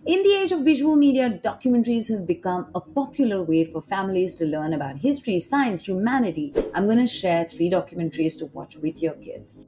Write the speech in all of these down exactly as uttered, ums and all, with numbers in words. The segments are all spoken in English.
In the age of visual media, documentaries have become a popular way for families to learn about history, science, humanity. I'm going to share three documentaries to watch with your kids.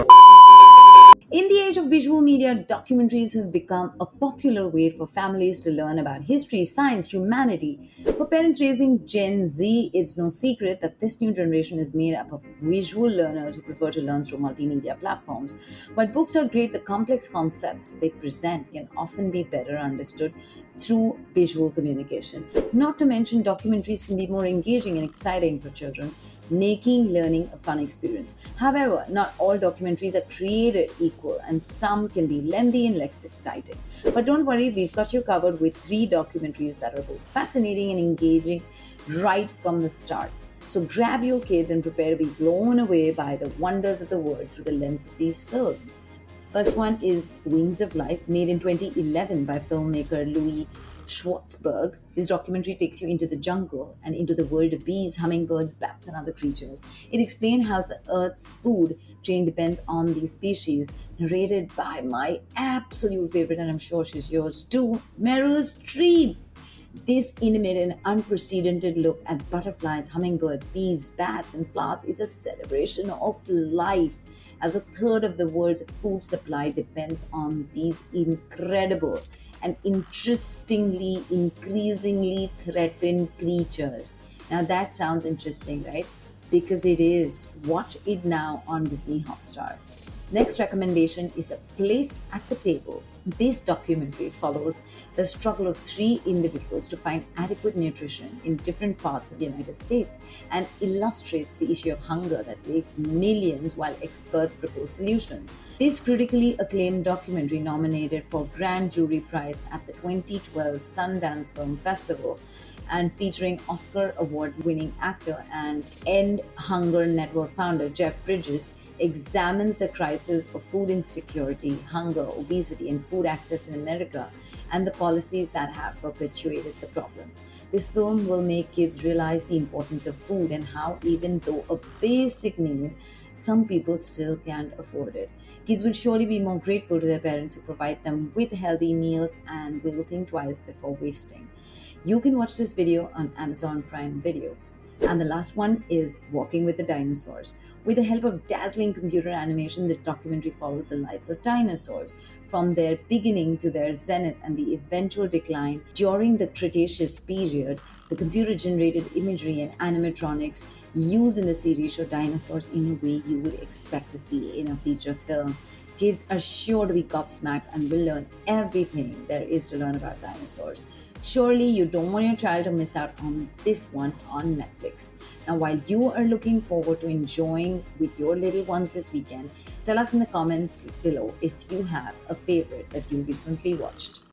In the age of visual media, documentaries have become a popular way for families to learn about history, science, humanity. For parents raising Gen Z, it's no secret that this new generation is made up of visual learners who prefer to learn through multimedia platforms. While books are great, the complex concepts they present can often be better understood through visual communication. Not to mention, documentaries can be more engaging and exciting for children, making learning a fun experience. However, not all documentaries are created equal, and some can be lengthy and less exciting. But don't worry, we've got you covered with three documentaries that are both fascinating and engaging right from the start. So grab your kids and prepare to be blown away by the wonders of the world through the lens of these films. First one is Wings of Life, made in twenty eleven by filmmaker Louis Schwartzberg. This documentary takes you into the jungle and into the world of bees, hummingbirds, bats, and other creatures. It explains how the Earth's food chain depends on these species, narrated by my absolute favorite, and I'm sure she's yours too, Meryl Streep. This intimate and unprecedented look at butterflies, hummingbirds, bees, bats, and flowers is a celebration of life, as a third of the world's food supply depends on these incredible and interestingly, increasingly threatened creatures. Now that sounds interesting, right? Because it is. Watch it now on Disney Hotstar. Next recommendation is A Place at the Table. This documentary follows the struggle of three individuals to find adequate nutrition in different parts of the United States and illustrates the issue of hunger that plagues millions while experts propose solutions. This critically acclaimed documentary, nominated for Grand Jury Prize at the twenty twelve Sundance Film Festival, and featuring Oscar award-winning actor and End Hunger Network founder Jeff Bridges, examines the crisis of food insecurity, hunger, obesity, and food access in America, and the policies that have perpetuated the problem. This film will make kids realize the importance of food and how, even though a basic need, some people still can't afford it. Kids will surely be more grateful to their parents who provide them with healthy meals and will think twice before wasting. You can watch this video on Amazon Prime Video. And the last one is Walking with the Dinosaurs. With the help of dazzling computer animation, this documentary follows the lives of dinosaurs, from their beginning to their zenith and the eventual decline. During the Cretaceous period, the computer-generated imagery and animatronics used in the series show dinosaurs in a way you would expect to see in a feature film. Kids are sure to be gobsmacked and will learn everything there is to learn about dinosaurs. Surely you don't want your child to miss out on this one on Netflix. Now, while you are looking forward to enjoying with your little ones this weekend, tell us in the comments below if you have a favorite that you recently watched.